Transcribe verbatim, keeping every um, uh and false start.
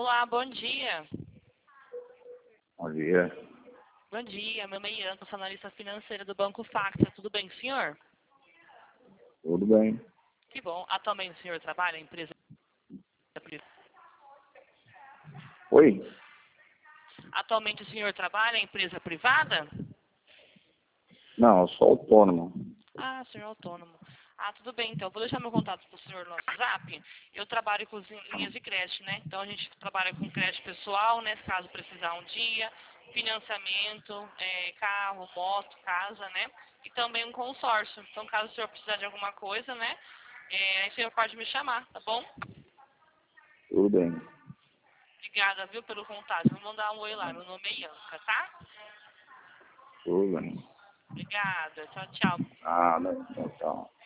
Olá, bom dia. Bom dia. Bom dia, meu nome é Ian, sou analista financeira do Banco Facta. Tudo bem, senhor? Tudo bem? Que bom. Atualmente o senhor trabalha em empresa privada? Oi? Atualmente o senhor trabalha em empresa privada? Não, eu sou autônomo. Ah, senhor autônomo. Ah, tudo bem, então. Vou deixar meu contato para o senhor no WhatsApp. Eu trabalho com as linhas de crédito, né? Então a gente trabalha com crédito pessoal, né? Caso precisar um dia, financiamento, é, carro, moto, casa, né? E também um consórcio. Então, caso o senhor precisar de alguma coisa, né? É, aí o senhor pode me chamar, tá bom? Tudo bem. Obrigada, viu, pelo contato. Vou mandar um oi lá. Meu nome é Ianca, tá? Tudo bem. Obrigada. Tchau, tchau. Ah, não, não, não.